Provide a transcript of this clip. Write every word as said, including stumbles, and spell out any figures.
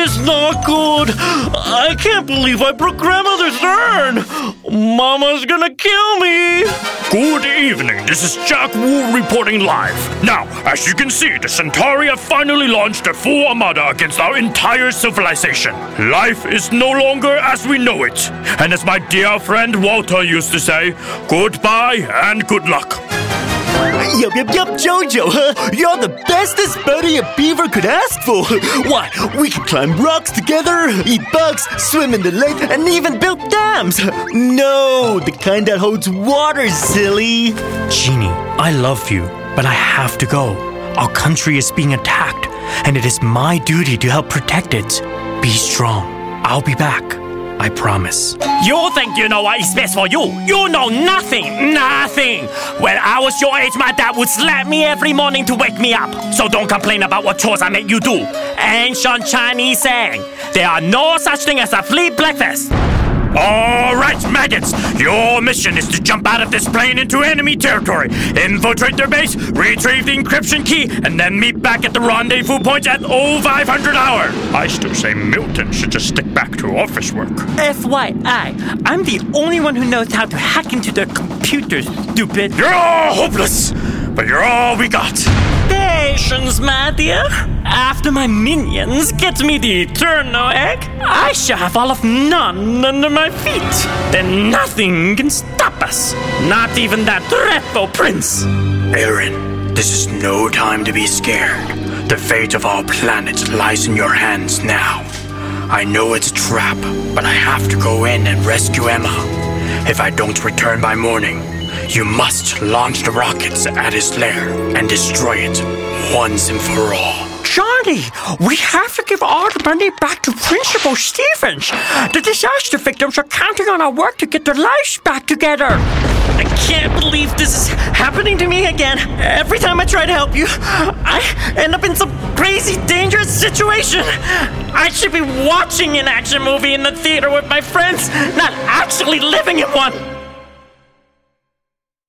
is not good. I can't believe I broke Grandmother's urn. Mama's gonna kill me. Good evening, this is Jack Wu reporting live. Now, as you can see, the Centauri have finally launched their full armada against our entire civilization. Life is no longer as we know it. And as my dear friend Walter used to say, goodbye and good luck. Yup, yup, yup, Jojo, huh? You're the bestest buddy a beaver could ask for. Why, we can climb rocks together, eat bugs, swim in the lake, and even build dams. No, the kind that holds water, silly. Genie, I love you, but I have to go. Our country is being attacked, and it is my duty to help protect it. Be strong. I'll be back. I promise. You think you know what is best for you? You know nothing, nothing. When I was your age, my dad would slap me every morning to wake me up. So don't complain about what chores I make you do. Ancient Chinese saying, there are no such thing as a flea breakfast. All right, maggots, your mission is to jump out of this plane into enemy territory, infiltrate their base, retrieve the encryption key, and then meet back at the rendezvous point at oh five hundred hour. I still say Milton should just stick back to office work. F Y I, I'm the only one who knows how to hack into their computers, stupid. You're all hopeless, but you're all we got. Patience, my dear. After my minions get me the eternal egg, I shall have all of none under my feet. Then nothing can stop us. Not even that dreadful prince. Aaron, this is no time to be scared. The fate of our planet lies in your hands now. I know it's a trap, but I have to go in and rescue Emma. If I don't return by morning, you must launch the rockets at his lair and destroy it once and for all. Johnny, we have to give all the money back to Principal Stevens. The disaster victims are counting on our work to get their lives back together. I can't believe this is happening to me again. Every time I try to help you, I end up in some crazy, dangerous situation. I should be watching an action movie in the theater with my friends, not actually living in one.